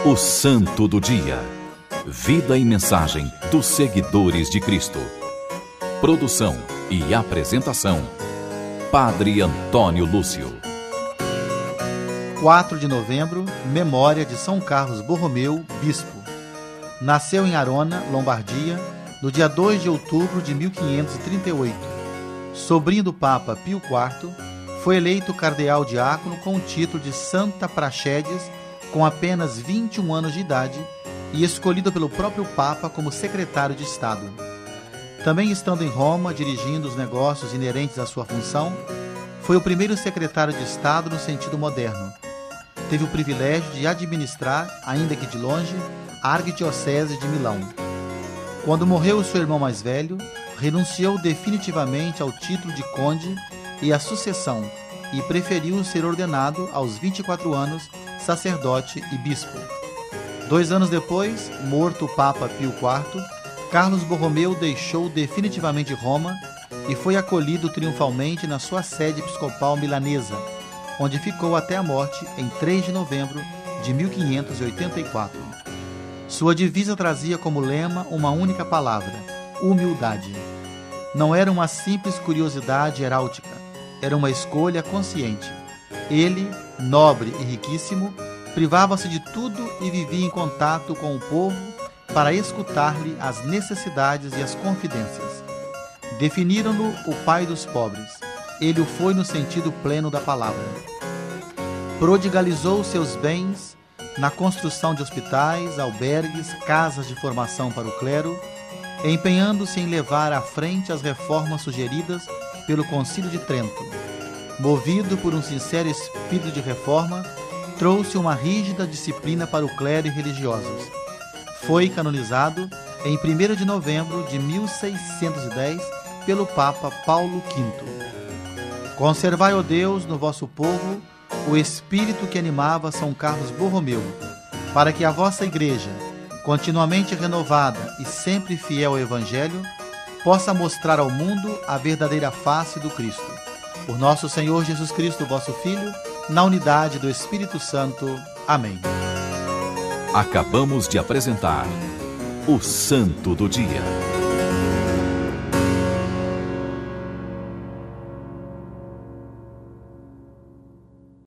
O Santo do Dia. Vida e mensagem dos seguidores de Cristo. Produção e apresentação: Padre Antônio Lúcio. 4 de novembro, memória de São Carlos Borromeu, bispo. Nasceu em Arona, Lombardia, no dia 2 de outubro de 1538. Sobrinho do Papa Pio IV, foi eleito cardeal diácono com o título de Santa Praxedes, com apenas 21 anos de idade, e escolhido pelo próprio Papa como secretário de Estado. Também estando em Roma, dirigindo os negócios inerentes à sua função, foi o primeiro secretário de Estado no sentido moderno. Teve o privilégio de administrar, ainda que de longe, a arquidiocese de Milão. Quando morreu seu irmão mais velho, renunciou definitivamente ao título de conde e à sucessão, e preferiu ser ordenado, aos 24 anos, sacerdote e bispo. 2 anos depois, morto o Papa Pio IV, Carlos Borromeu deixou definitivamente Roma e foi acolhido triunfalmente na sua sede episcopal milanesa, onde ficou até a morte em 3 de novembro de 1584. Sua divisa trazia como lema uma única palavra: humildade. Não era uma simples curiosidade heráutica, era uma escolha consciente. Ele, nobre e riquíssimo, privava-se de tudo e vivia em contato com o povo para escutar-lhe as necessidades e as confidências. Definiram-no o pai dos pobres. Ele o foi no sentido pleno da palavra. Prodigalizou seus bens na construção de hospitais, albergues, casas de formação para o clero, empenhando-se em levar à frente as reformas sugeridas pelo Concílio de Trento. Movido por um sincero espírito de reforma, trouxe uma rígida disciplina para o clero e religiosos. Foi canonizado em 1º de novembro de 1610 pelo Papa Paulo V. Conservai, ó Deus, no vosso povo o espírito que animava São Carlos Borromeu, para que a vossa Igreja, continuamente renovada e sempre fiel ao Evangelho, possa mostrar ao mundo a verdadeira face do Cristo. Por nosso Senhor Jesus Cristo, vosso Filho, na unidade do Espírito Santo. Amém. Acabamos de apresentar o Santo do Dia.